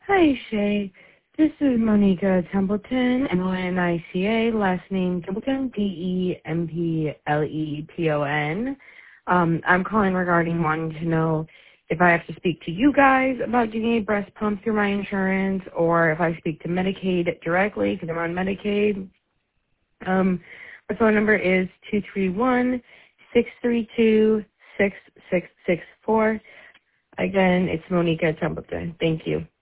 Hi, Shay. This is Monica Templeton, Monica, last name Templeton, Templeton. I'm calling regarding wanting to know if I have to speak to you guys about getting a breast pump through my insurance or if I speak to Medicaid directly because I'm on Medicaid. My phone number is 231-632-6664. Again, it's Monica Templeton. Thank you.